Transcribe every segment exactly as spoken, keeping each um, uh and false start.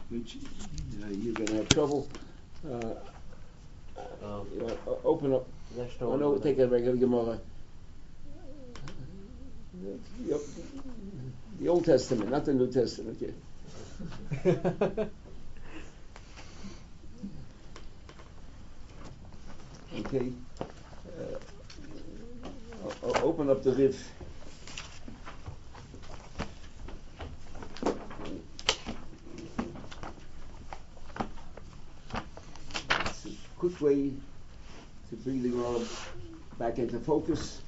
which uh, you're going to have trouble. Uh, Um, uh, open up. Next Oh, no, take a regular Gemara. The, the Old Testament, not the New Testament. Yeah. Okay. Uh, I'll open up the Riv. It's a quick way to bring the Gemara back into focus.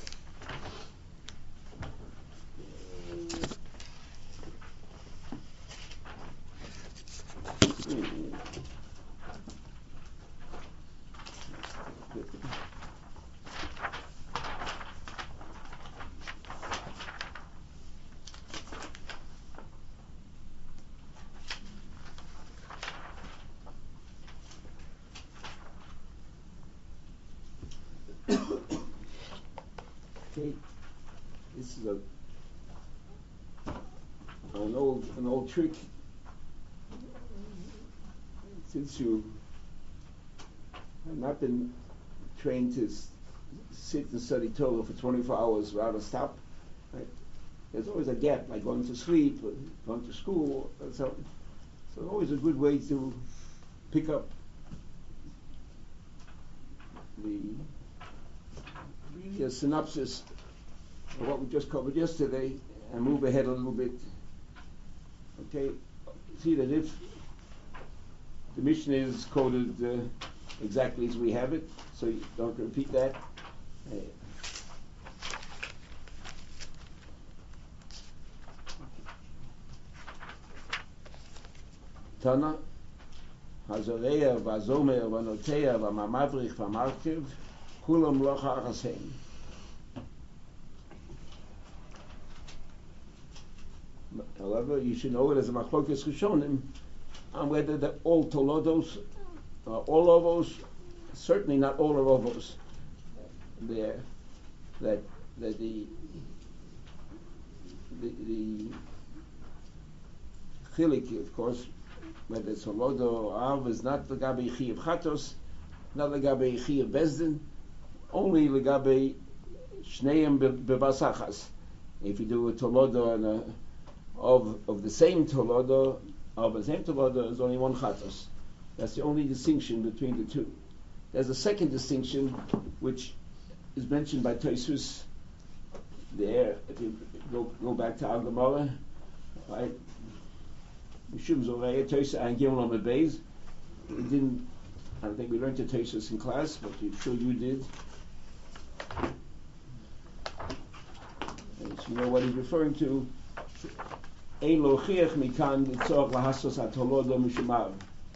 Okay, this is a an old an old trick. Since you have not been trained to s- sit and study Torah for twenty-four hours without a stop, right? There's always a gap, like going to sleep, or going to school, or something. So it's always a good way to pick up the really a synopsis of what we just covered yesterday and move ahead a little bit. Okay, see that if the Mishnah is quoted uh, exactly as we have it, so you don't repeat that. Uh, Tana, Hazoreya, Vazomer, Vanoteya, Vamamavrich, Vamarkiv, Kulam Locha Achasein. However, you should know it as a Machlokes Rishonim, and whether the all Tolodos, uh, all of those, certainly not all of those, there, that that the the, the chilik, of course, whether it's Tolodo or Av, is not legabe Chiyav Chatos, not legabe Chiyav Bezdin, only legabe Shneim Bebasachas. If you do a Tolodo and a of of the same Tolodo, of the same Tolodo is only one Chatos. That's the only distinction between the two. There's a second distinction which is mentioned by Tosfos there. If you go go back to Al Gemara, right? Mishum Zorei Tosfos and Gimel Amud Beis. We didn't. I don't think we learned the Tosfos in class, but I'm sure you did. And so you know what he's referring to. Ein lo chiach mikan tzorach lahasos hatolodo mishumav.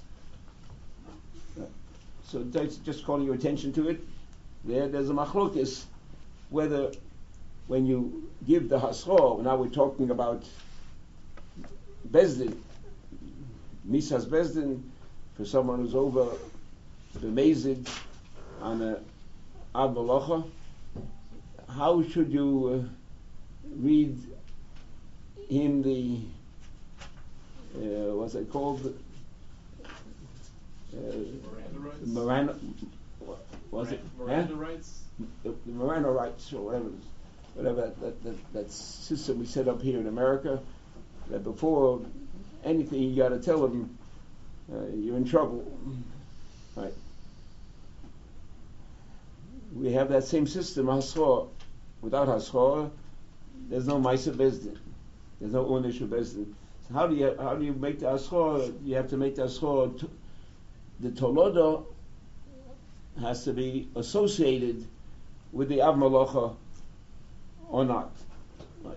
So that's just calling your attention to it. There, there's a machlokes whether when you give the hasro. Now we're talking about bezdin, misas bezdin, for someone who's over the mazid on a avolocha. How should you uh, read him the uh, what's it called? Uh, Miranda rights. Miranda, was it? Miranda eh? rights. The, the Miranda rights, or whatever, whatever that, that, that, that system we set up here in America. That before anything you got to tell them, uh, you're in trouble, right? We have that same system, hasra. Without hasra, there's no ma'aser bezdin. There's no ownish of bezdin. So how do you how do you make the hasra? You have to make the hasra. T- the tolodo has to be associated with the av malacha or not. Right.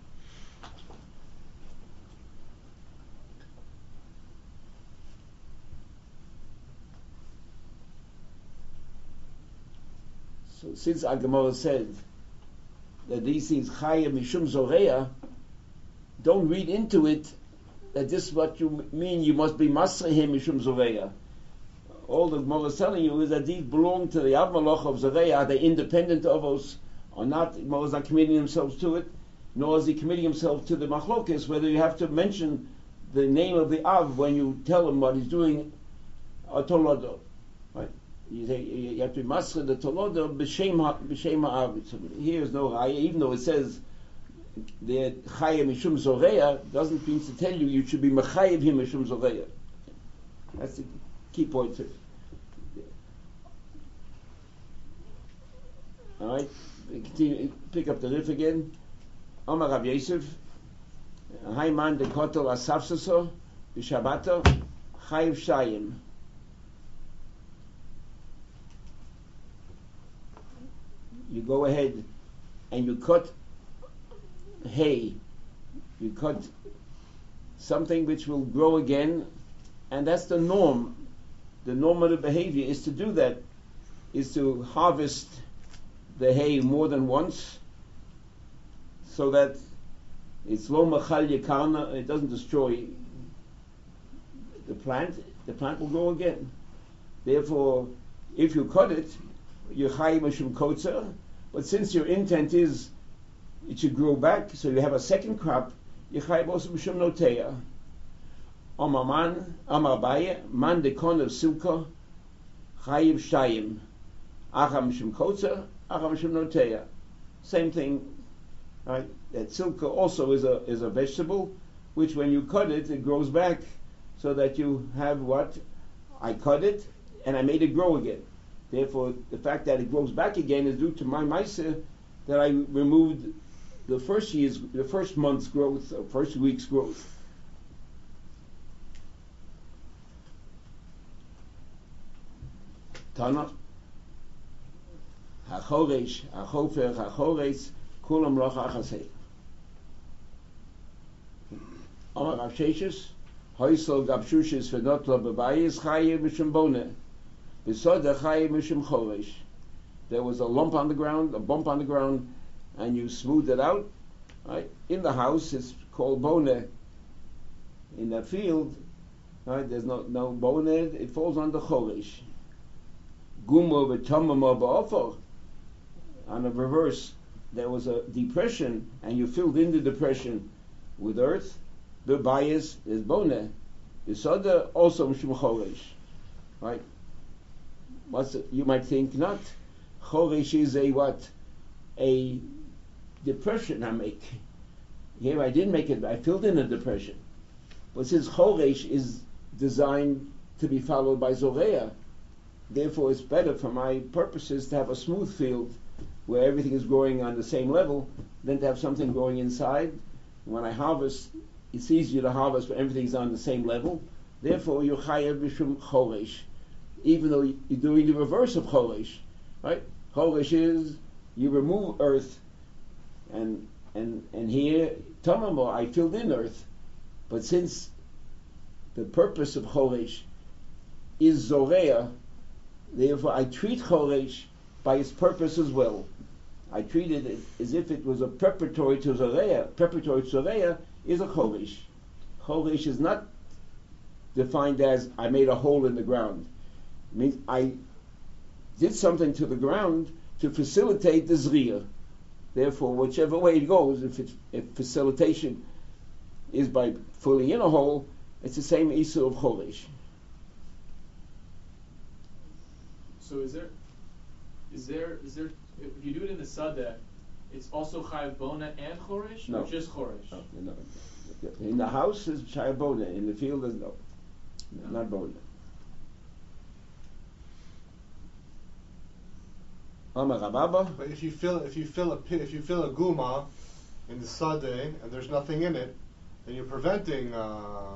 So since our Gemara said that these things chaya mishum zoreya, don't read into it that this is what you mean. You must be masrehim mishum zoreya. All the Gemara is telling you is that these belong to the av malach of zoreya. Are they independent of us or not? The Gemara is not committing themselves to it, nor is he committing himself to the machlokes whether you have to mention the name of the Av when you tell him what he's doing, a Tolodo. Right? You, say, you have to master the Tolodo b'shem b'shem Av. Here is no Raya, even though it says the Chaya Mishum Zoreya, doesn't mean to tell you you should be Mechayev him Mishum Zoreya. That's the key point. All right, continue, pick up the riff again. Omar Rav Yosef, Hayman de Kotel Asafsaso, Bishabato, Chayiv Shayim. You go ahead and you cut hay, you cut something which will grow again, and that's the norm. The normative behavior is to do that, is to harvest the hay more than once, so that it's lo machal yakarna, it doesn't destroy the plant, the plant will grow again. Therefore, if you cut it, you're chayiv mishum kotzer, but since your intent is it should grow back, so you have a second crop, you're chayiv also mishum noteya. Amar man, Amar Baye, man dekon of silka, chayiv shayim, acha mishum kotzer, acha mishum noteya. Same thing, right? That silka also is a is a vegetable, which when you cut it, it grows back, so that you have what? I cut it, and I made it grow again. Therefore, the fact that it grows back again is due to my ma'aseh that I removed the first year's, the first month's growth, or first week's growth. Tana, hachoresh, hachofer, hachoretz, kulam loch achasei. Amar Rav Sheshes, hoysel gabshushes v'notlo b'bayis chayev mishum boneh. There was a lump on the ground, a bump on the ground, and you smoothed it out. Right? In the house, it's called boneh. In the field, right, there's no no boneh, it falls under choresh. Gumo v'tomamo ba'ofor. On the reverse, there was a depression, and you filled in the depression with earth. The bias is boneh. The soda also mishum choresh. Right? What's it, you might think not. Choresh is a what? A depression I make. Here I didn't make it, I filled in a depression. But since Choresh is designed to be followed by Zoreya, therefore it's better for my purposes to have a smooth field where everything is growing on the same level than to have something growing inside. When I harvest, it's easier to harvest when everything's on the same level. Therefore, you're chayav mishum choresh, even though you're doing the reverse of choresh, right? Choresh is you remove earth, and and and here tamamo I filled in earth, but since the purpose of choresh is zoreya, therefore I treat choresh by its purpose as well. I treat it as if it was a preparatory to zoreya. Preparatory to zoreya is a choresh. Choresh is not defined as I made a hole in the ground. It means I did something to the ground to facilitate the zriya. Therefore, whichever way it goes, if it's, if facilitation is by filling in a hole, it's the same issue of choresh. So is there, is there, is there? If you do it in the sadeh, it's also chayav bona and choresh, no. or just choresh? No, no. In the house is chayav bona. In the field is no, no. Not bona. But if you fill if you fill a pit, if you fill a guma in the sadeh and there's nothing in it, then you're preventing. Uh,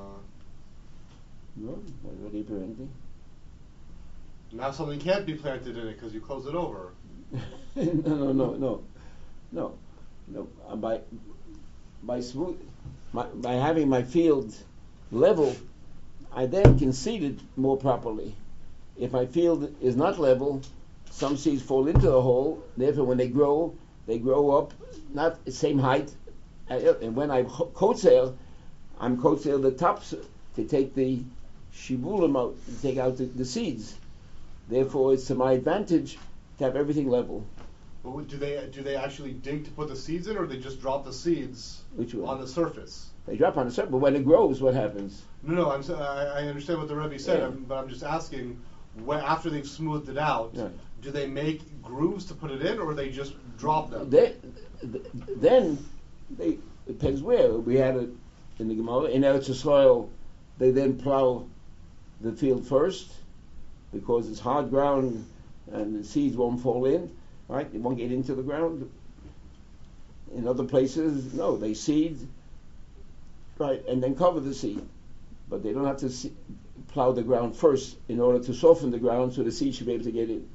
no, what are you preventing? Now something can't be planted in it because you close it over. no, no, no, no, no, no. Uh, by by smooth, my, by having my field level, I then can seed it more properly. If my field is not level, some seeds fall into the hole. Therefore, when they grow, they grow up not the same height. And when I coat sail, I'm coat sail the tops to take the shibulim out, to take out the, the seeds. Therefore, it's to my advantage to have everything level. But do they do they actually dig to put the seeds in, or they just drop the seeds Which one? on the surface? They drop on a certain, but when it grows, what happens? No, no, I'm, s- I, I understand what the Rebbe said, Yeah. I'm, but I'm just asking, when, after they've smoothed it out, Yeah. do they make grooves to put it in, or they just drop them? They, th- then, they depends where. We had it in the Gemara. In Eretz Yisrael, they then plow the field first, because it's hard ground and the seeds won't fall in, right? It won't get into the ground. In other places, no, they seed, right, and then cover the seed. But they don't have to se- plow the ground first in order to soften the ground so the seed should be able to get in.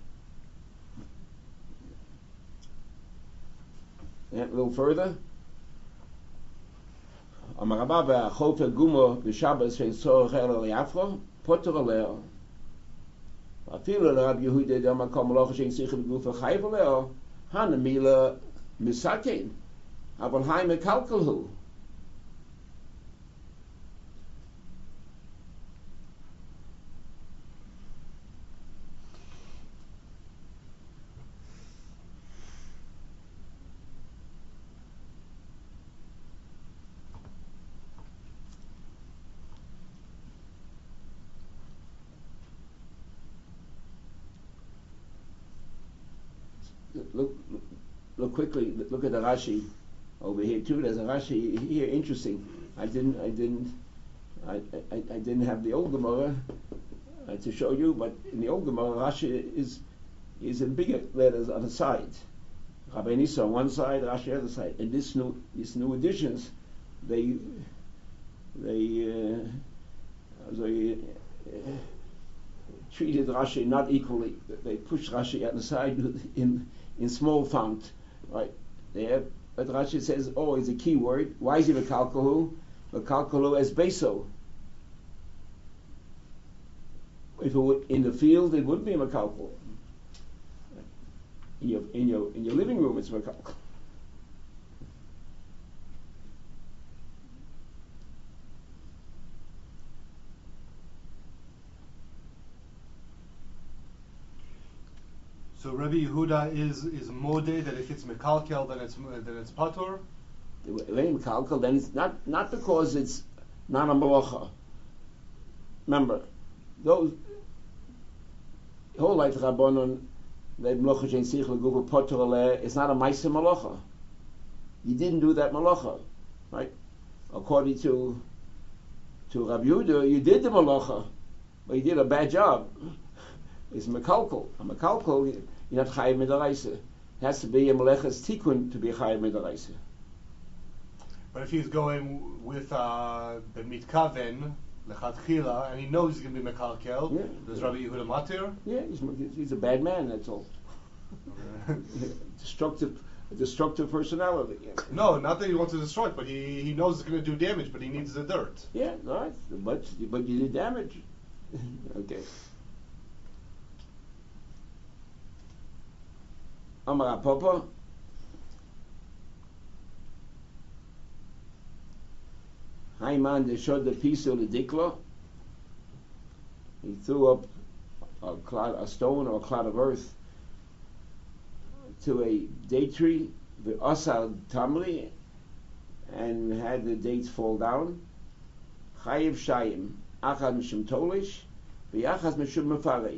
Yeah, a little further. Amar Rabba v'achofer gumo b'Shabbos shein tzorech ela li'afro poter aleo. Afilu l'Rabbi Yehuda d'amakom malocha shein sichel b'gufa chayv aleo hanamila misakein aval hai mekalkelhu. Look, look quickly. Look at the Rashi over here too. There's a Rashi here. Interesting. I didn't. I didn't. I, I, I didn't have the old Gemara uh, to show you, but in the old Gemara, Rashi is is in bigger letters on the side. Rabbi Nisa on one side, Rashi on the other side. And this new these new editions, they they uh, they uh, treated Rashi not equally. They pushed Rashi on the side in in small font, right? There, but Rashi says, "Oh, it's a key word. Why is it a kalkalu? A kalkalu as beso. If it were in the field, it wouldn't be a makalkal. In your in your in your living room, it's makalkal." So Rabbi Yehuda is is modeh that if it's mekalkel, then it's then it's patur. When makalkal, then it's not not because it's not a malacha. Remember, those whole life rabbanon that malacha shein sichel gufa poter aleh is not a ma'aser malacha. You didn't do that malacha, right? According to to Rabbi Yehuda, you did the malacha, but you did a bad job. It's mekalkal. A mekalkal, you're not chayiv midaraisa. It has to be a meleches tikkun to be chayiv midaraisa. But if he's going with uh, the mitkaven lechatchila and he knows he's going to be mekalkel, Yeah. does Rabbi Yehuda matir? Yeah, he's, he's a bad man. That's all. destructive, a destructive personality. Yeah. No, not that he wants to destroy it, but he, he knows it's going to do damage, but he needs the dirt. Yeah, all right, but but you did damage. Okay. Amar Papa. Haiman de shod the piece of the dikla. He threw up a clod, a stone or a clod of earth to a date tree, the asal tamri, and had the dates fall down. Chayiv shayim, achad mishum tolish, v'yachad mishum mefarek.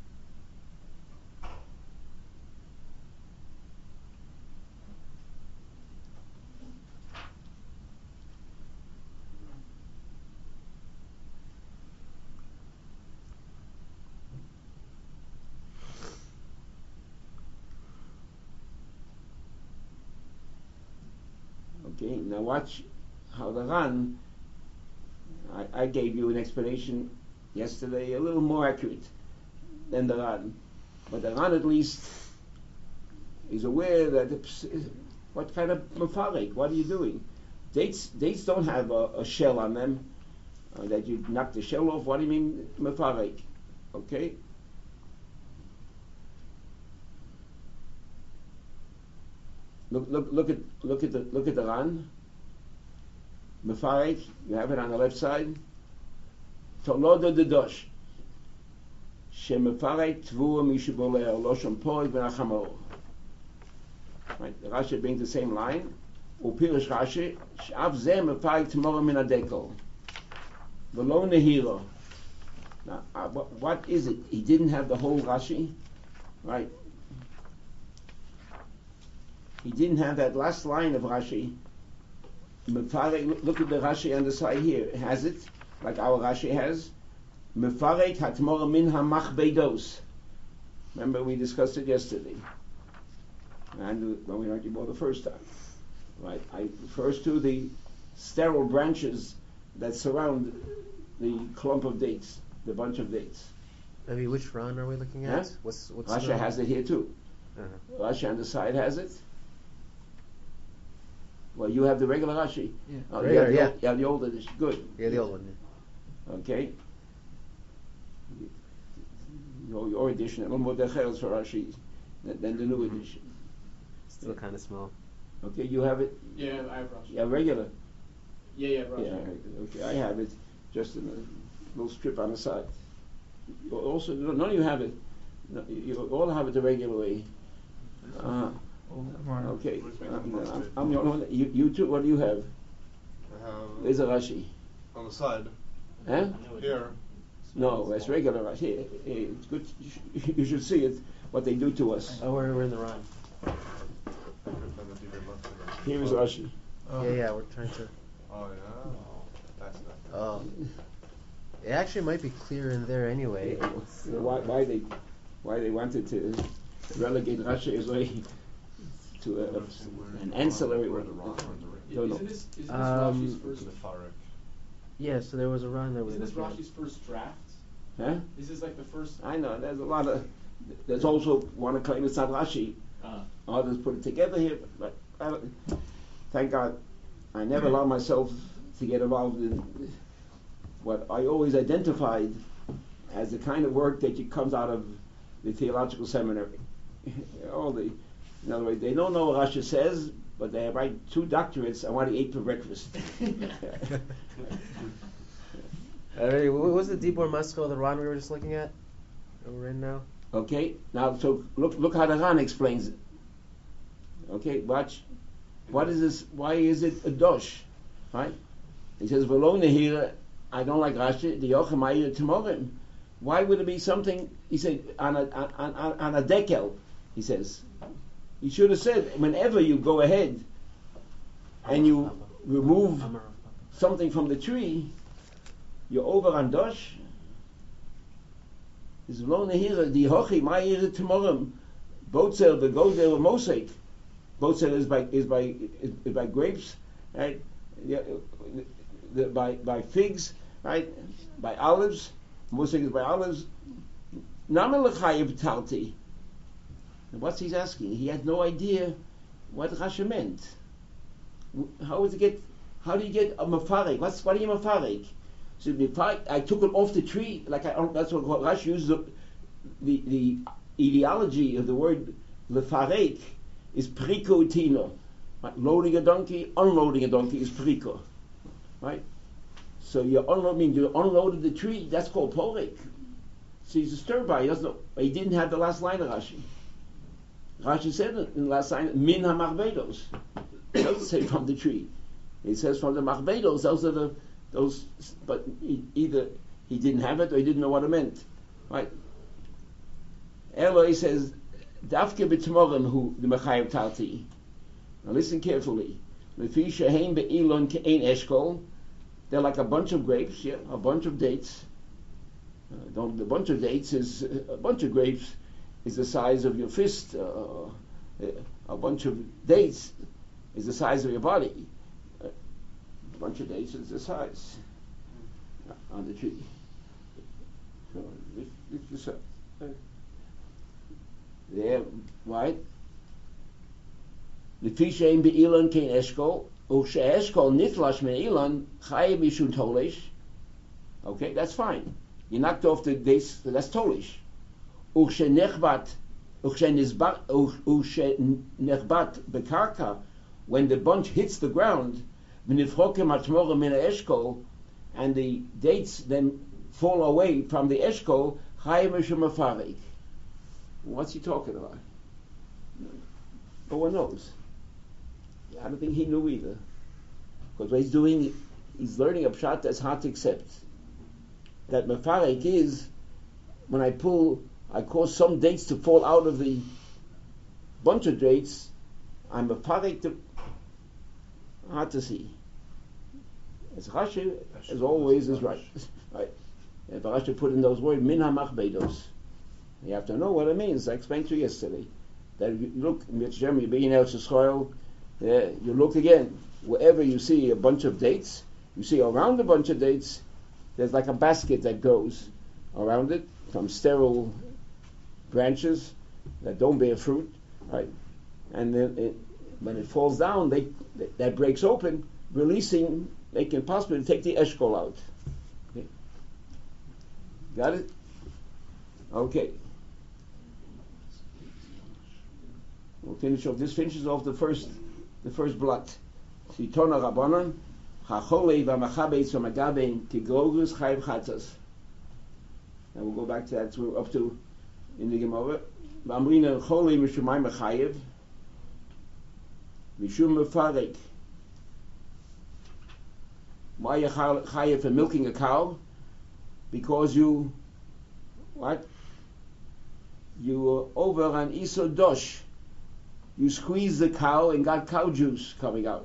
Okay, now watch how the Ran, I, I gave you an explanation yesterday, a little more accurate than the Ran. But the Ran at least is aware that it's, what kind of mafarek, what are you doing? Dates dates don't have a, a shell on them, uh, that you knock the shell off. What do you mean mafarek? Okay? Look, look, look at, look at the, look at the Ran. Mefarek, you have it on the left side. Tolodo de dosh. Shemefarek tvua mishuboleo loshon poig v'nachamor. Right, the Rashi brings the same line, ופירש רש"י, שאף זה מפרק תמורה מן הדקל. ולא נהירו. Now, uh, what, what is it? He didn't have the whole Rashi, right? He didn't have that last line of Rashi. Mefarek, look at the Rashi on the side here. It has it, like our Rashi has. Mefarek hatmora min hamachbedos. Remember we discussed it yesterday, and when we learned it more the first time, right? I refers to the sterile branches that surround the clump of dates, the bunch of dates. I mean, which Ron are we looking at? Huh? What's what's Rashi the... has it here too. Uh-huh. Rashi on the side has it. Well, you have the regular Rashi. Yeah. Oh, Regular, you have the yeah. old, yeah, the old edition. Good. Yeah, the old one. Okay. Your, your edition, a little more decheres for Rashi than, than the new edition. Still Yeah. kind of small. Okay, you have it. Yeah, I have Rashi. Yeah, regular. Yeah, yeah, Rashi. Yeah, regular. Okay, I have it just in a little strip on the side. You also, none of you have it. No, you you all have it the regular way. Uh, okay, I'm, I'm, I'm the only one. That, you, you two, what do you have? I have There's a Rashi. on the side Huh? here. No, that's regular Rashi. Here, here, it's good. You should, you should see it. What they do to us. Oh, we're, we're in the Ron. Here is Rashi. Yeah, yeah, we're trying to... Oh yeah. That's not. Oh. It actually might be clear in there anyway. Yeah, why, why they, why they wanted to relegate Rashi as way to a, a, an ancillary Where one. the wrong I- No, no. Isn't this, isn't this Um, Rashi's first? Mefarek. Yeah, so there was a Ron there. we Isn't this looked at. Rashi's first draft? Huh? This is like the first. I know. There's a lot of. There's also want to claim it's not Rashi. Uh, Others put it together here, but I don't, thank God, I never allowed myself to get involved in what I always identified as the kind of work that comes out of the theological seminary. All the, in other words, they don't know what Rashi says, but they write two doctorates on what he ate for breakfast. Alright, what was the Dibor Maskal, the Ron we were just looking at? That we're in now? Okay, now so look look how the Ran explains it. Okay, watch. What is this? Why is it a dosh? Right? He says, "V'lo nehira." I don't like Rashi. The yochamayir temorim. Why would it be something? He said on a on, on, on a dekel. He says, he should have said whenever you go ahead and you remove something from the tree, you're over on dosh. Is lo nehira the hochi ma'ir temorim. Botzer the gozer mosek. Botzer is by is by is, is by grapes, right? Yeah, the, by by figs, right? By olives. Mosek is by olives. Namelechayev talti. And what's he's asking? He had no idea what Rashi meant. How would you get? How do you get a mafarek? What's what are you mafarek? So if I, I took it off the tree, like I, that's what Rashi uses. The, the the ideology of the word lefarek is priko tino. Right? Loading a donkey, unloading a donkey is priko. Right? So you unload means you unloaded the tree. That's called porek. So he's disturbed by. He doesn't know. He didn't have the last line of Rashi. Rashi said in the last line, min hamachbedos. It doesn't say from the tree. It says from the machbedos. Those are the those. But he, either he didn't have it or he didn't know what it meant. Right? Eloi says, "Dafke b'tmorim hu the mechayev talti." Now listen carefully. Lefi shehein be'ilon ke'ein eshkol. They're like a bunch of grapes, yeah, a bunch of dates. Uh, don't, the bunch of dates is uh, a bunch of grapes is the size of your fist. Uh, a bunch of dates is the size of your body. Uh, a bunch of dates is the size uh, on the tree. So lift, lift this up. Uh, there, right? לפי שאין באילון כן אשכול, וכשאשכול נתלש מאילון, חי משום תולש. Okay, that's fine. You knocked off the dates, so that's tolish. וכשנחבט, וכשנחבט בקרקע, when the bunch hits the ground, ונפחוקם התמורה מן האשכול, and the dates then fall away from the אשכול, חי משום מפרק. What's he talking about? No one knows. I don't think he knew either. Because what he's doing, he's learning a pshat that's hard to accept. That mefarek is, when I pull, I cause some dates to fall out of the bunch of dates, I'm mefarek to, hard to see. As Rashi, as always, is right. Right. If Rashi put in those words, min hamachbedos, you have to know what it means. I explained to you yesterday. That you look, you be in Eretz Yisrael, you look again, wherever you see a bunch of dates, you see around a bunch of dates, there's like a basket that goes around it from sterile branches that don't bear fruit, right? And then it, when it falls down, they, that breaks open, releasing, making it possible to take the eshkol out. Okay. Got it? Okay. We'll finish off. This finishes off the first, the first blot. Sitona Rabbanon, Chacholei v'Machabetz v'Magabein Tigrogus Chayiv Chatzas. And we'll go back to that. So we're up to in the Gemara. V'Amrina Cholei Mishumay Mechayiv Mishum Mefarek. Why are you chayiv for milking a cow? Because you, what? You were over an Isor Dosh. You squeezed the cow and got cow juice coming out.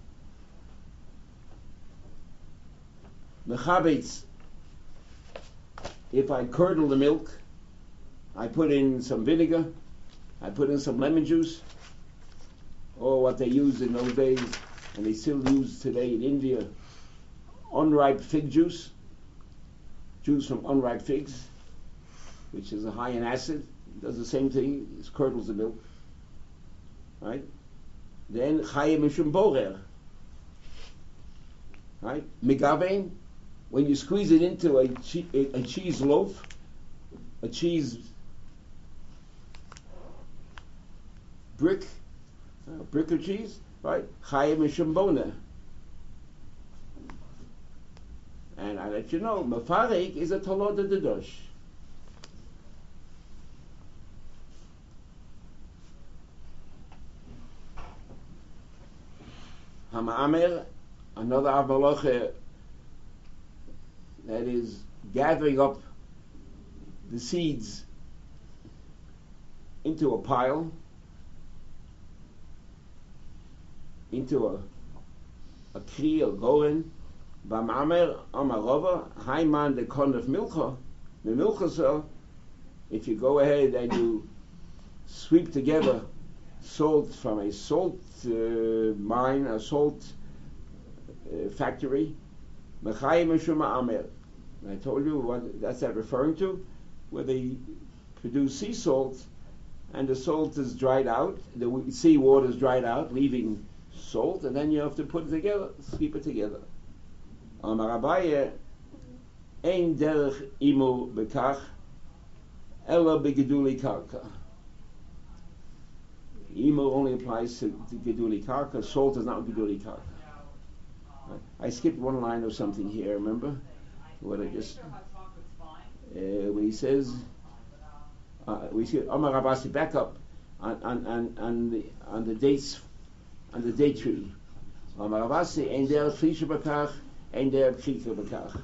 Mechabetz. If I curdle the milk, I put in some vinegar, I put in some lemon juice, or what they used in those days, and they still use today in India, unripe fig juice, juice from unripe figs, which is a high in acid, does the same thing, it curdles the milk. Right? Then Chayim Mishum Borer. Right? Megabein, when you squeeze it into a, che- a, a cheese loaf, a cheese brick, a brick of cheese, right? Chayim Mishum Boner. And I let you know, Mefarek is a Tolod of the Dosh. Hama'amer, another Avaloche that is gathering up the seeds into a pile, into a a kri, a goren, Ba'mamer, Amarova, Haiman, the con of milcha, the milcha, so if you go ahead and you sweep together salt from a salt uh, mine, a salt uh, factory, Mechayim Meshuma Amer. I told you what that's that referring to, where they produce sea salt, and the salt is dried out, the sea water is dried out, leaving salt, and then you have to put it together, sweep it together. Amar Abaye, Ein derech imur bekach, ela begeduli karka. Imur only applies to, to geduli karka. Salt is not geduli karka. Right. I skipped one line or something here. Remember what I just uh, when he says uh, we see Amar Rabasi back up on on on, on the on the dates on the date tree. Amar Rabasi ein derech frische bekach. And there, okay,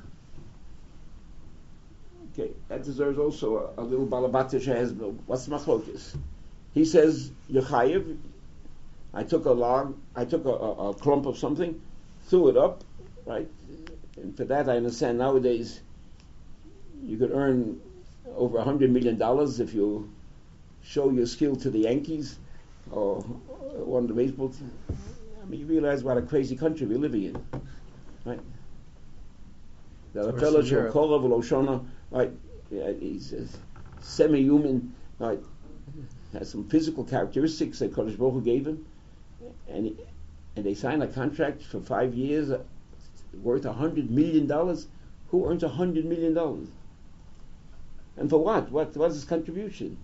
that deserves also a, a little balabatish has. What's the machlokes? He says Yechayev. I took a log, I took a, a, a clump of something, threw it up, right? And for that, I understand nowadays you could earn over a hundred million dollars if you show your skill to the Yankees or one of the baseball teams. I mean, you realize what a crazy country we're living in. Right. The fellow Shokora Veloshona, right? Yeah, he's uh, semi-human, right? Has some physical characteristics that Kodesh Baruch Hu gave him, and he, and they signed a contract for five years, uh, worth a hundred million dollars. Who earns a hundred million dollars? And for what? What was his contribution?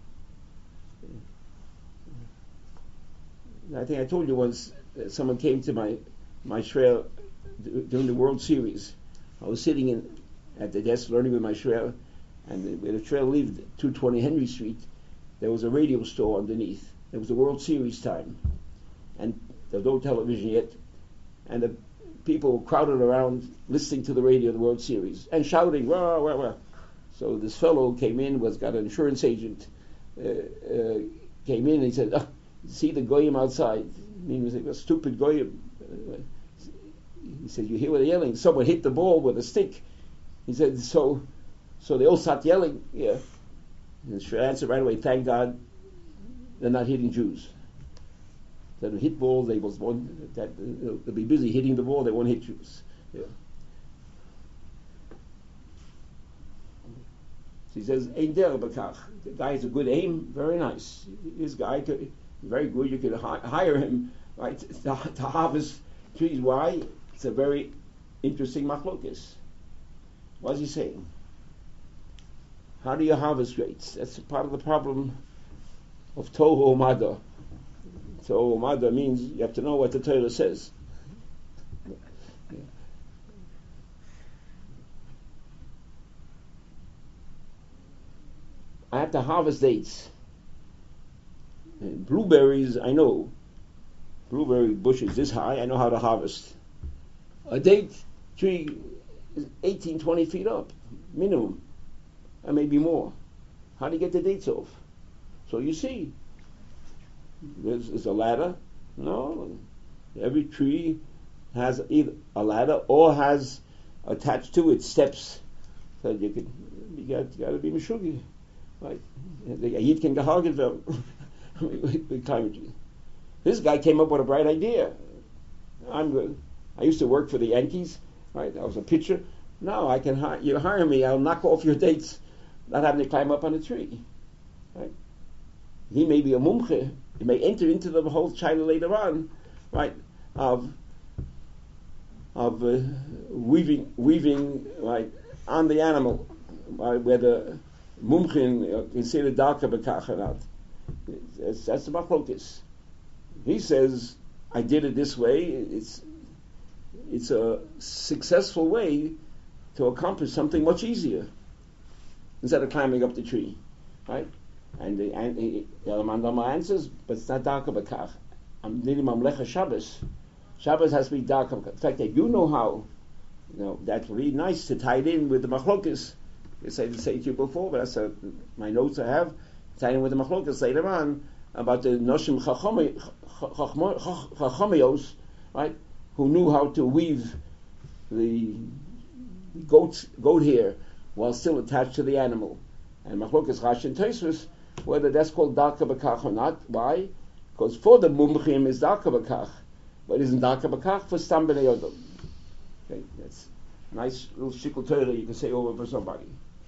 I think I told you once. Uh, someone came to my my shreya during the World Series. I was sitting in at the desk learning with my shreya, and where the shreya lived, two twenty Henry Street, there was a radio store underneath. It was the World Series time, and There was no television yet, and the people were crowded around listening to the radio, the World Series, and shouting, wah, wah, wah. So this fellow came in, was got an insurance agent, uh, uh, came in and he said, oh, see the goyim outside. He was like, a stupid goyim. Uh, he said, you hear what they're yelling? Someone hit the ball with a stick. He said, so so they all start yelling. Yeah. And the answer right away, thank God they're not hitting Jews. That hit ball, they was one that uh, they'll be busy hitting the ball, they won't hit Jews. Yeah. So he says, Ein der bekach. The guy has a good aim, very nice. This guy could, very good. You could hi- hire him, right, to, to harvest trees. Why? It's a very interesting machlokes. What is he saying? How do you harvest grapes? That's part of the problem of Tohu Umada. Tohu Umada means you have to know what the Torah says. I have to harvest dates. And blueberries, I know. Blueberry bush is this high, I know how to harvest. A date tree is eighteen, twenty feet up, minimum. And maybe more. How do you get the dates off? So you see, there's, there's a ladder. No, every tree has either a ladder or has attached to it steps so you can. You got, you got to be mishugi, right? The yid can geharged werden. This guy came up with a bright idea. I'm good. I used to work for the Yankees, right? I was a pitcher. Now I can hire you. Hire me. I'll knock off your dates, not having to climb up on a tree. Right? He may be a mumche. He may enter into the whole China later on, right? Of of uh, weaving weaving right on the animal, right, where the mumche considered darker bekach or not. That's, that's the machlokes. He says, I did it this way. It's it's a successful way to accomplish something much easier instead of climbing up the tree, right? And the and the Mandama answers, but it's not darker bekach. I'm needing mamlecha Shabbos. Shabbos has to be darker bekach. In fact, that you know how, you know, that's really nice to tie it in with the machlokes. I say to say to you before, but that's a, my notes I have. Tied in with the machlokes later on about the noshim chachamios, right? Who knew how to weave the goat goat hair while still attached to the animal. And machlokes Rashi and Tosfos whether that's called darka bekach or not. Why? Because for the mumchim is darka bekach, but isn't darka bekach for stam b'nei Yodom. Okay, that's a nice little shikul Torah you can say over for somebody.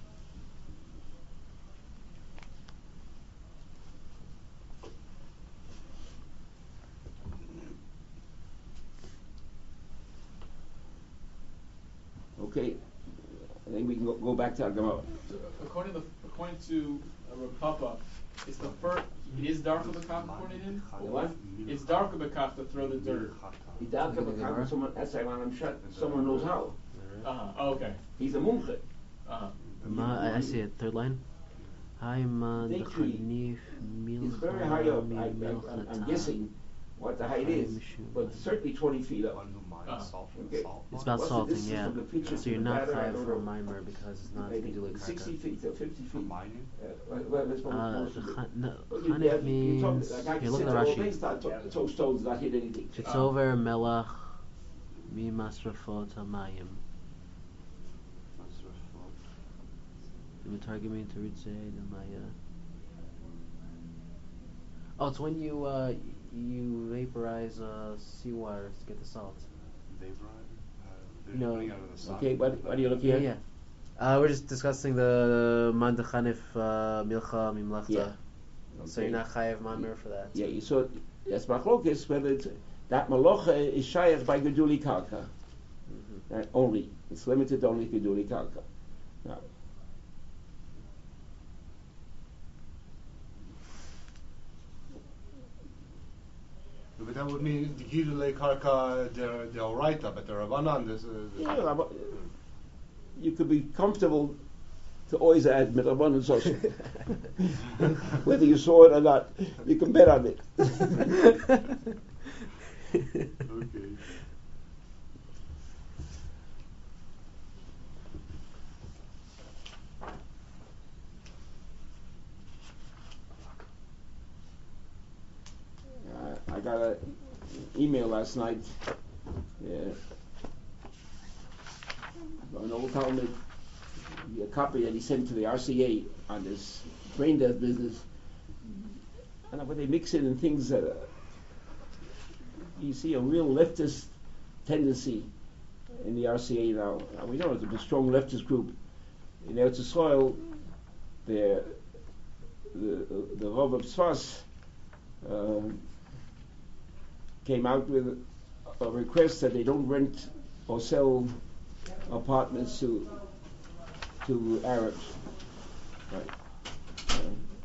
Okay, I think we can go, go back to our Gemara. So, according to according to uh, Rav Papa, it's the first. It is darker bekach according to him. What? It's darker bekach to throw the dirt. He darker bekach. Someone that's I'm sure someone knows how. Uh huh. Oh, okay. He's a mumche. Uh huh. Ma, I, I see it. Third line. Hi man, Big tree. It's very high up. I, I, I'm, I'm guessing what the height is, but certainly twenty feet up. Uh, Okay. It's about What's the salting, distance yeah. from the pitcher So to you're the not batter? I high don't for a know. mimer because it's not Maybe Bidulei sixty Karka. feet or fifty feet. Mining? Uh, well, well, that's what Uh, most the of it. chan- no, But you- Chanif you talk- means. like I Here, can look sit at the there all Rashi. day, start to- toe stones, not hit anything. It's over melach mi masrafot hamayim. Mitargimim to Ritzei the Maya. Oh, it's when you uh, you vaporize uh, seawater to get the salt. No. Okay, what, what are you looking Yeah, at? yeah. Uh, we're just discussing the man dechanif uh, milcha mimlachta. Yeah. So you're not chayev mamer for that. Yeah, you saw that's machlokes whether it's, that malocha is shayach by geduli karka. Mm-hmm. Right? Only it's limited only to geduli karka. Now, But that would mean the Gidulei Karka they're they're Oraita, but the Rabbanan this is yeah, Rabba- you could be comfortable to always add midrabanan also. Whether you saw it or not, you can bet on it. Okay. I got an email last night. Yeah. An old Talmud, a copy that he sent to the R C A on this brain death business. And when they mix it in things that uh, you see a real leftist tendency in the R C A now. Now we know it's a strong leftist group. In Eretz Yisrael, the the the Rav of Tzfas uh, came out with a request that they don't rent or sell apartments to to Arabs. Right. Uh,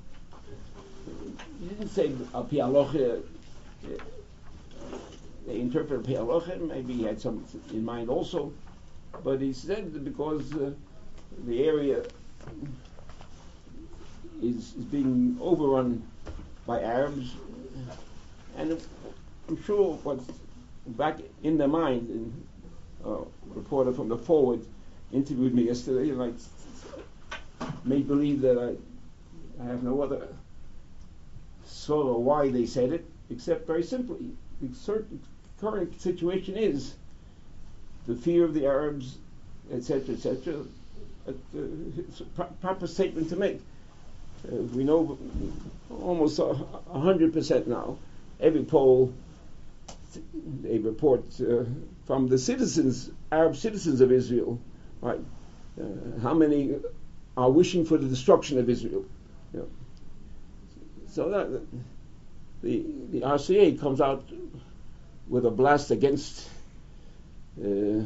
he didn't say al pi halacha. They interpret pi halacha. Maybe he had some in mind also, but he said that because uh, the area is, is being overrun by Arabs, and I'm sure what's back in their mind. And a reporter from the Forward interviewed me yesterday, and I made believe that I, I have no other sort of why they said it, except very simply, the certain current situation is the fear of the Arabs, et cetera, et cetera. Uh, it's a pro- proper statement to make. Uh, we know almost a hundred percent now. Every poll, they report uh, from the citizens, Arab citizens of Israel, right? Uh, how many are wishing for the destruction of Israel? You know. So that the the R C A comes out with a blast against uh,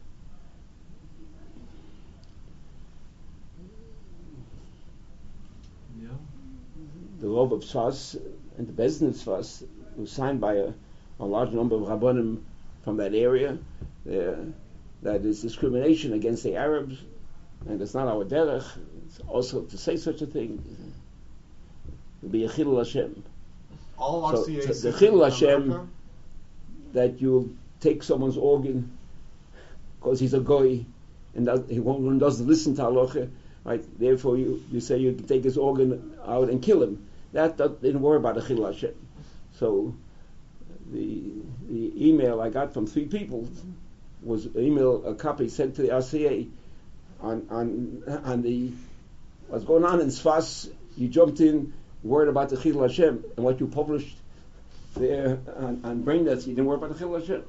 Yeah. the Rov of Tzfas and the Bezdin of Tzfas was signed by a, a large number of Rabbanim from that area. Uh, that is discrimination against the Arabs, and it's not our derech. It's also to say such a thing. It will be a chilul Hashem. All So, R C A the systems chilul in Hashem America? that you'll take someone's organ because he's a goy and that he won't, doesn't listen to halacha, right? Therefore, you, you say you can take his organ out and kill him. That, that didn't worry about the chilul Hashem. So the the email I got from three people was an email, a copy sent to the R C A on on on the what's going on in Tzfas. You jumped in, worried about the chilul Hashem, and what you published there on, on brain death, you didn't worry about the chilul Hashem.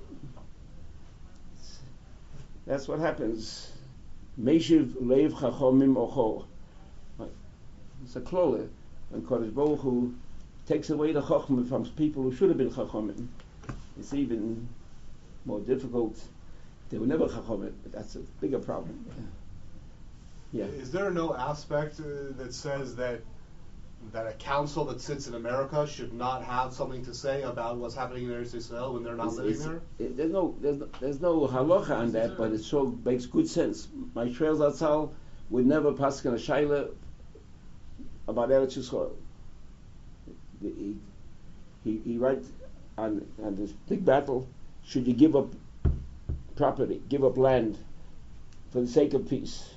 That's what happens. Meishiv leiv chachomim ocho. It's a klole. When Kodesh Baruch Hu takes away the chachom from people who should have been chachomim, it's even more difficult. They were never chachomim. That's a bigger problem. Yeah. Is there no aspect uh, that says that that a council that sits in America should not have something to say about what's happening in Eretz Yisrael when they're not It's- living it's- there? it- there's no there's no, there's no halacha on that, but it so makes good sense. My Shmuel Zatzal would never pass on a shaila about Eretz Yisrael. He he, he writes on on this big battle: should you give up property, give up land for the sake of peace?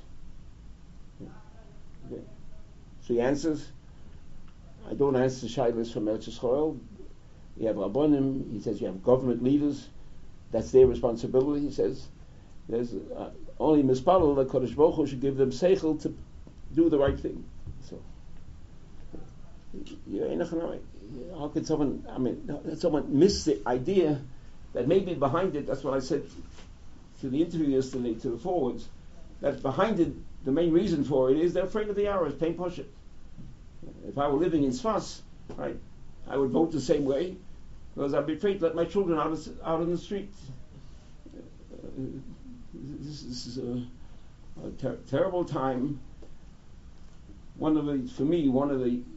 Okay. So he answers, I don't answer shaylas from Eretz Yisrael. You have Rabbonim, he says you have government leaders, that's their responsibility, he says. There's uh, only Mispalel that Kodesh Baruch Hu should give them seichel to do the right thing. So, you know, how could someone, I mean, how could someone miss the idea that maybe behind it, that's what I said to the interview yesterday, to the forwards, that behind it, the main reason for it is they're afraid of the Arabs, pain push it. If I were living in Sfas, right, I would vote the same way, because I'd be afraid to let my children out, of, out in the street. Uh, this, this is a, a ter- terrible time. One of the, for me, one of the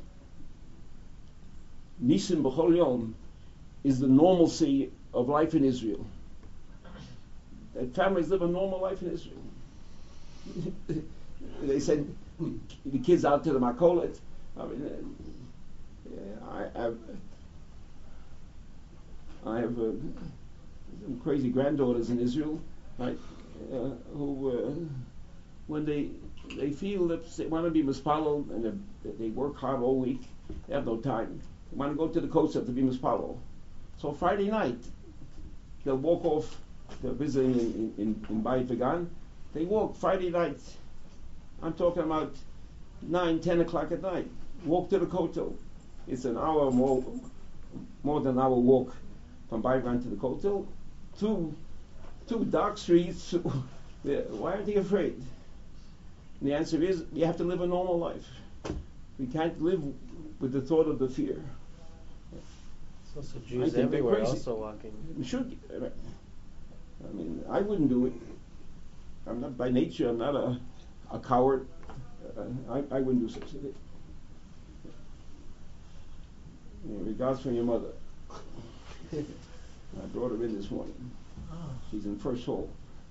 Nisim B'chol Yom is the normalcy of life in Israel. That families live a normal life in Israel. They send the kids out to the Makolet. I mean, uh, I, I, I have uh, some crazy granddaughters in Israel, right? Uh, who, uh, when they they feel that they want to be mispalel and they, they work hard all week, they have no time. They want to go to the Kosher to be mispalel. So Friday night, they'll walk off. They're visiting in in, in Bayit Vegan. They walk Friday night. I'm talking about nine, ten o'clock at night. Walk to the Kotel. It's an hour more, more than an hour walk from Bayit Vegan to the Kotel. Two, two dark streets. Why aren't they afraid? And the answer is, you have to live a normal life. We can't live with the thought of the fear. There's also I Jews think they're everywhere crazy. also walking. We should. I mean, I wouldn't do it. I'm not by nature. I'm not a, a coward. Uh, I, I wouldn't do such a thing. Yeah, regards from your mother. I brought her in this morning. She's in first hall.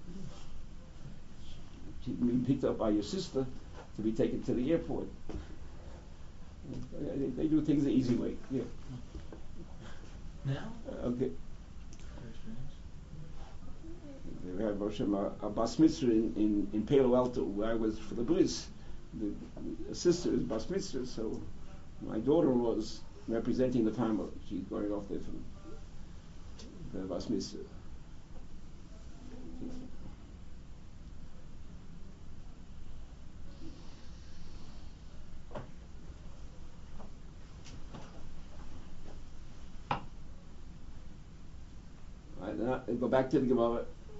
She's being picked up by your sister to be taken to the airport. They, they do things the easy way. Yeah. Now? Uh, okay. We have a, a bas mitzvah in, in, in Palo Alto where I was for the bris. The, the sister is bas mitzvah, so my daughter was representing the family. She's going off there for the bas mitzvah. Right, now, go back to the Gemara.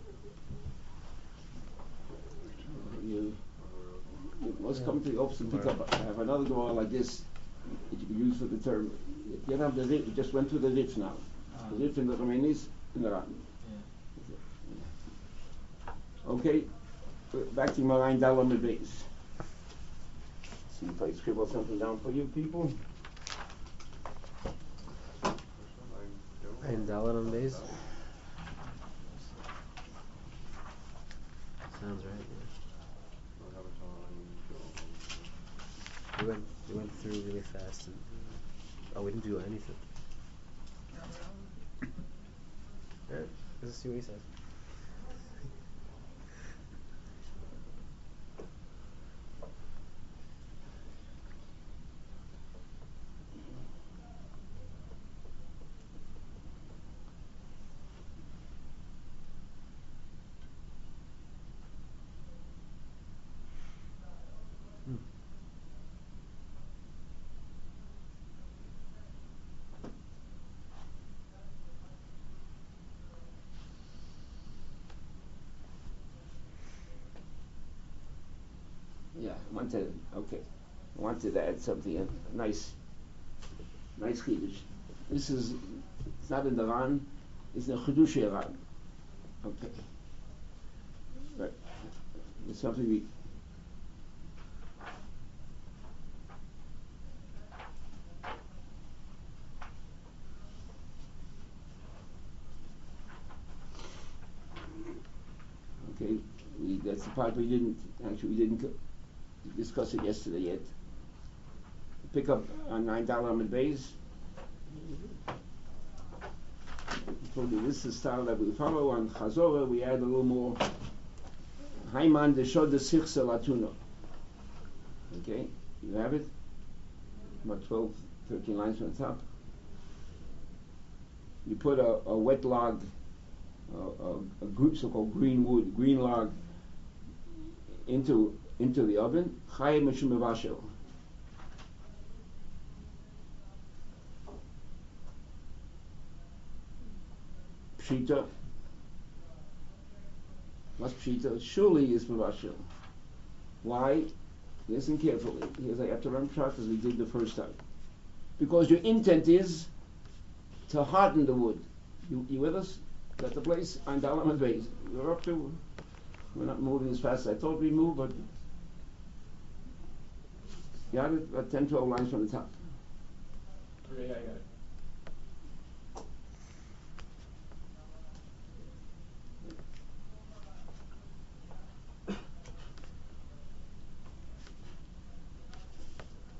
You, you must Yeah. come to the office and pick up. I have another Gemara like this that you can use for the term. You don't have the Rif, you just went through the Rif now. Ah. The Rif in the Romanis in the Ran. Yeah. Okay, back to Marain Dalam and base. See if I scribble something down for you people. And Dalit on base. Sounds right. Yeah. We went we went through really fast and oh, we didn't do anything. Alright, let's see what he says. Yeah, I wanted, okay. I wanted to add something, a nice, nice Chiddush. This is, it's not in the Ran, it's in the Chidushei Ran. Okay. Right. It's something we, okay, we, that's the part we didn't, actually we didn't co- discuss it yesterday yet. Pick up on nine dollar Amid Bays. So this is the style that we follow. On Chazorah we add a little more Haiman Deshod de Sichse Latuna. Okay, you have it? About twelve, thirteen lines from the top. You put a, a wet log, a, a, a gr- so-called green wood, green log, into into the oven. Chaye Meshum Mevashel. Pshita. What's Pshita? Surely is Mevashel. Why? Listen carefully. Here's I have to run shot as we did the first time. Because your intent is to harden the wood. You, you with us? Got the place? I'm down on my base. We're up to. We're not moving as fast as I thought we'd move, but you got it? About ten, twelve lines from the top. Okay, yeah, I got it.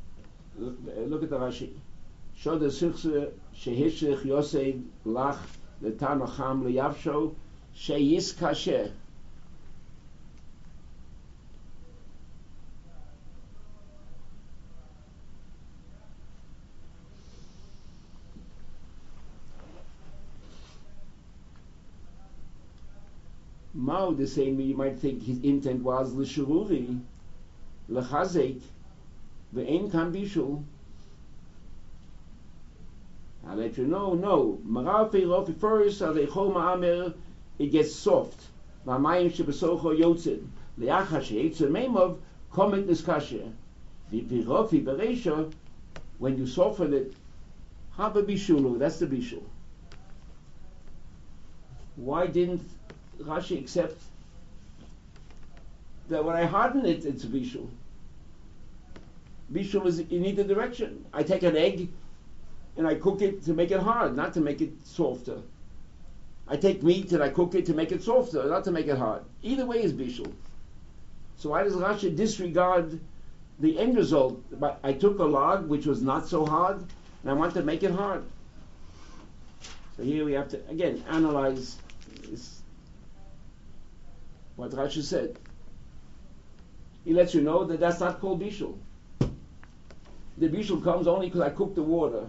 Look, uh, look at the Rashi. Shod Sichse Shehishich Yosei Lach the Tanacham liyavsho sheyis kasher. Mao, the same you might think his intent was l'shururi, l'chazek, ve'en kan bishul. I'll let you know, no. Marafi rofi first, alechol ma'amer, it gets soft. V'amayim shebesocho yotzin. Le'achar she'etzim meimov, komet niskasher. V'rofi bereisha, when you soften it, haba bishulu, that's the bishul. Why didn't Rashi accept that when I harden it, it's a bishul? Bishul is in either direction. I take an egg and I cook it to make it hard, not to make it softer. I take meat and I cook it to make it softer, not to make it hard. Either way is bishul. So why does Rashi disregard the end result? But I took a log which was not so hard and I want to make it hard. So here we have to again analyze this, what Rashi said. He lets you know that that's not called bishul. The bishul comes only because I cooked the water.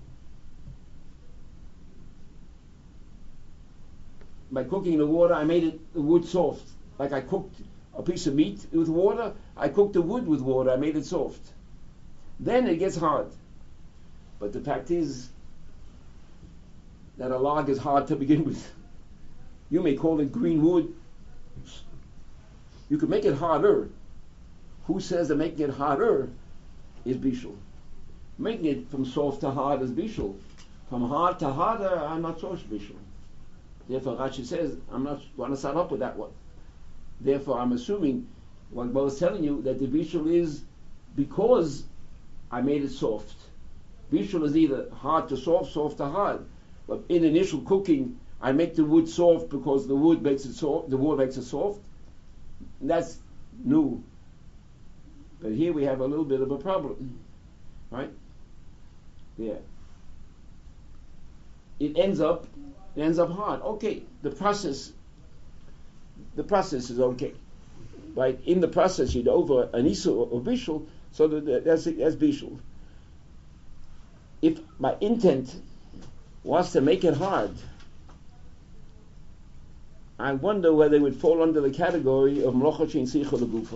By cooking the water, I made it the wood soft. Like I cooked a piece of meat with water, I cooked the wood with water, I made it soft. Then it gets hard. But the fact is that a log is hard to begin with. You may call it green wood. You could make it harder. Who says that making it harder is bishul? Making it from soft to hard is bishul. From hard to harder, I'm not so bishul. Therefore, Rashi says, I'm not going to start up with that one. Therefore, I'm assuming what Bo is telling you, that the bishul is because I made it soft. Bishul is either hard to soft, soft to hard. But in initial cooking, I make the wood soft because the wood makes it soft. The wood makes it soft. That's new. But here we have a little bit of a problem, right? Yeah. It ends up, it ends up hard. Okay, the process, the process is okay, right? In the process, you'd over an isu or bishul, so that that's that's bishul. If my intent was to make it hard, I wonder whether it would fall under the category of mlocha shein sicha legufa.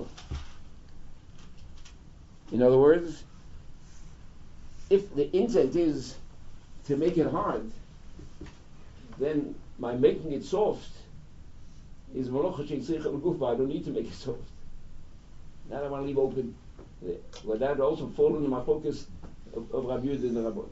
In other words, if the intent is to make it hard, then my making it soft is mlocha shein sicha legufa. I don't need to make it soft. That I want to leave open. Would that also fall under my focus of, of Rav Yehuda and the Rabbon?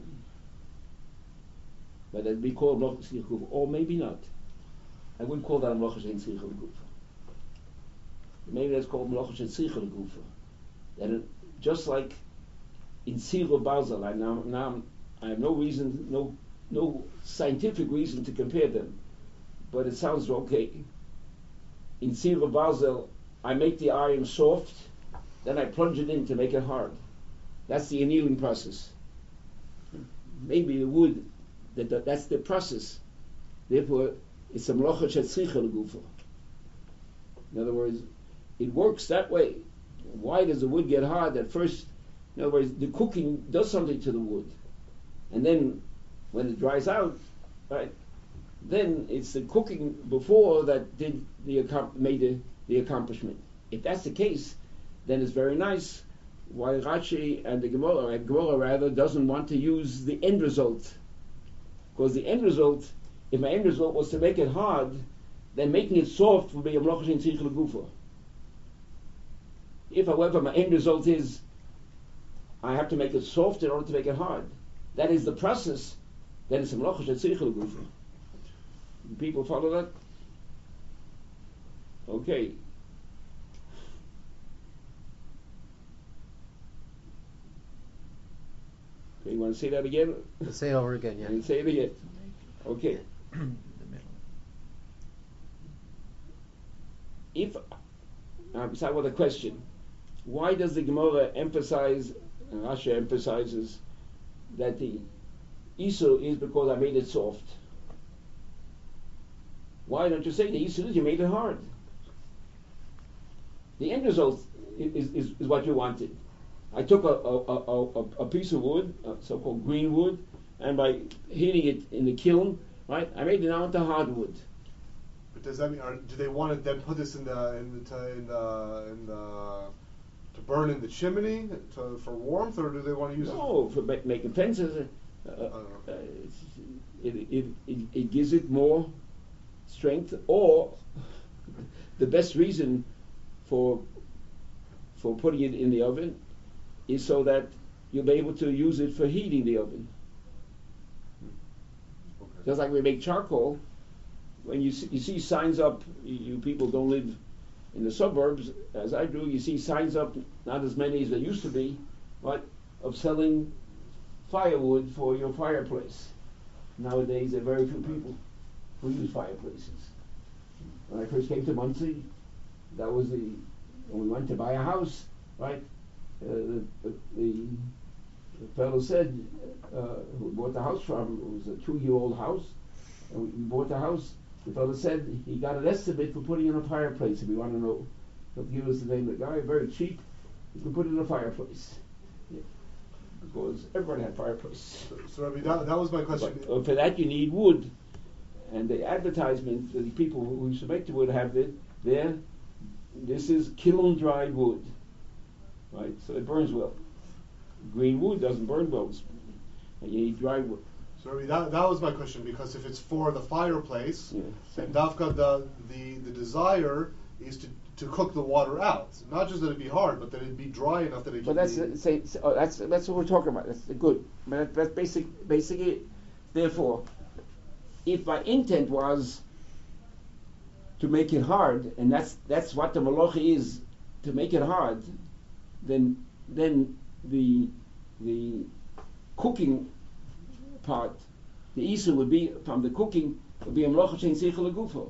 But that'd be called mlocha shein sicha legufa, or maybe not. I wouldn't call that a mlocha shein sicha legufa. Maybe that's called mlocha shein sicha legufa. That it, just like in Siro Basel, I now, now I have no reason, no no scientific reason to compare them, but it sounds okay. In Siro Basel, I make the iron soft, then I plunge it in to make it hard. That's the annealing process. Maybe the wood, that, that that's the process. Therefore, it's a mlocha shein sicha legufa. In other words, it works that way. Why does the wood get hard? At first, in other words, the cooking does something to the wood, and then when it dries out, right, then it's the cooking before that did the made the, the accomplishment. If that's the case, then it's very nice. Why Rashi and the Gemara, and Gemara rather, doesn't want to use the end result, because the end result, if my end result was to make it hard, then making it soft would be a mlocha shein sicha legufa. If, however, my end result is I have to make it soft in order to make it hard, that is the process, then it's a mlocha shein sicha legufa. People follow that? Okay. Okay, you want to say that again? Let's say it over again, yeah. And say it again. Okay. If, uh, beside with a question, why does the Gemara emphasize, and Rashi emphasizes, that the Isu is because I made it soft? Why don't you say the Yisur is you made it hard? The end result is, is, is what you wanted. I took a, a, a, a, a piece of wood, uh, so-called green wood, and by heating it in the kiln, right, I made it now into hardwood. But does that mean, are, do they want to then put this in the in the to, in the, in the to burn in the chimney to, for warmth, or do they want to use no, it? for ma- making fences. Uh, uh, Oh. uh, it's, it, it, it, it gives it more strength, or the best reason for for putting it in the oven is so that you'll be able to use it for heating the oven. Okay. Just like we make charcoal, when you see, you see signs up, you, you people don't live in the suburbs as I do, you see signs up, not as many as there used to be, but of selling firewood for your fireplace. Nowadays there are very few people who use fireplaces. When I first came to Muncie, that was the, when we went to buy a house, right? Uh, the, the, the, the fellow said, uh, who bought the house from, it was a two-year-old house, and we, we bought the house. The fellow said he got an estimate for putting in a fireplace. If you want to know, he'll give us the name of the guy. Very cheap. You can put it in a fireplace. Yeah. Because everybody had fireplace. So, so Rabbi, that, that was my question. But uh, for that you need wood, and the advertisement, the people who used to make the wood have it there. This is kiln dried wood, right? So it burns well. Green wood doesn't burn well, and you need dry wood. So Rabbi, that, that was my question, because if it's for the fireplace, Yeah. then Dafka, the, the the desire is to, to cook the water out, not just that it be hard, but that it be dry enough that it But can that's be. the same. Oh, that's that's what we're talking about. That's good. But that, that's basic. Basically, therefore, if my intent was to make it hard, and that's that's what the malacha is, to make it hard, then then the the cooking part, the issue would be from the cooking would be a malacha shein seichel legufo.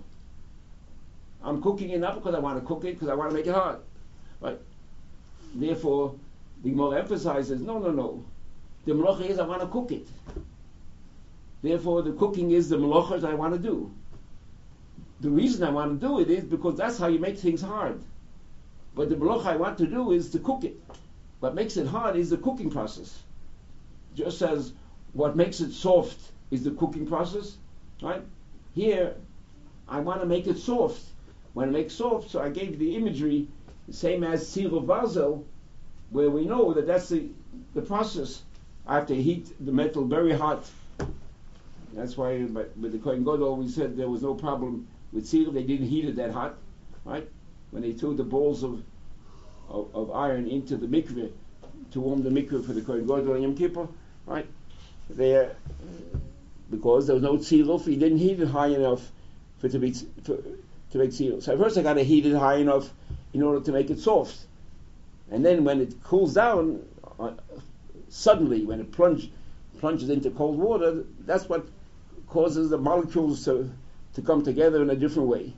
I'm cooking it not because I want to cook it, because I want to make it hard, right? Therefore, the Gemara emphasizes, no, no, no. The malacha is I want to cook it. Therefore, the cooking is the malacha I want to do. The reason I want to do it is because that's how you make things hard. But the malacha I want to do is to cook it. What makes it hard is the cooking process. Just as what makes it soft is the cooking process, right? Here, I want to make it soft. When I make soft, so I gave the imagery, the same as Sir of Basel, where we know that that's the, the process. I have to heat the metal very hot. That's why but with the Kohen Gadol we said there was no problem with Sir. They didn't heat it that hot, right? When they threw the balls of of, of iron into the mikveh to warm the mikveh for the Kohen Gadol and Yom Kippur, right? There, because there was no tziruf, he didn't heat it high enough for it to be for, to make tziruf. So first I got to heat it high enough in order to make it soft, and then when it cools down, uh, suddenly when it plunge, plunges into cold water, that's what causes the molecules to to come together in a different way.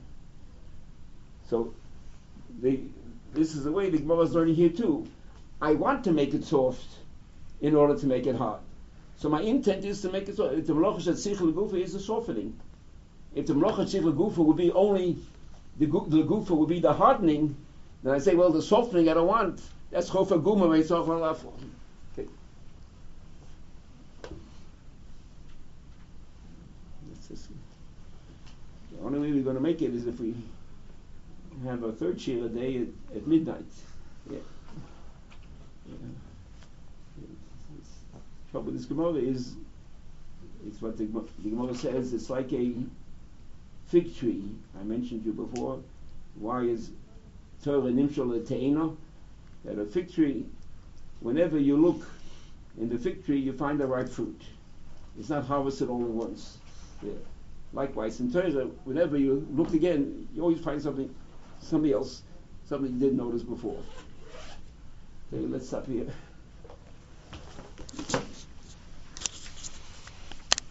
So the this is the way the Gemara is learning here too. I want to make it soft in order to make it hard. So my intent is to make it soft. If the Melacha Shet Sichel Gufa is the softening. If the Melacha Sichel Gufa would be only the, the Gufa would be the hardening, then I say, well, the softening I don't want. That's Chofa Guma Meitzach Lafo. Okay. The only way we're going to make it is if we have a third shir a day at, at midnight. Yeah. Yeah. Trouble with this Gemara is, it's what the, the Gemara says, it's like a fig tree. I mentioned to you before, why is Torah nimshal te'ena? That a fig tree, whenever you look in the fig tree, you find the right fruit. It's not harvested all at once. Yeah. Likewise, in Torah, whenever you look again, you always find something, something else, something you didn't notice before. Okay, let's stop here.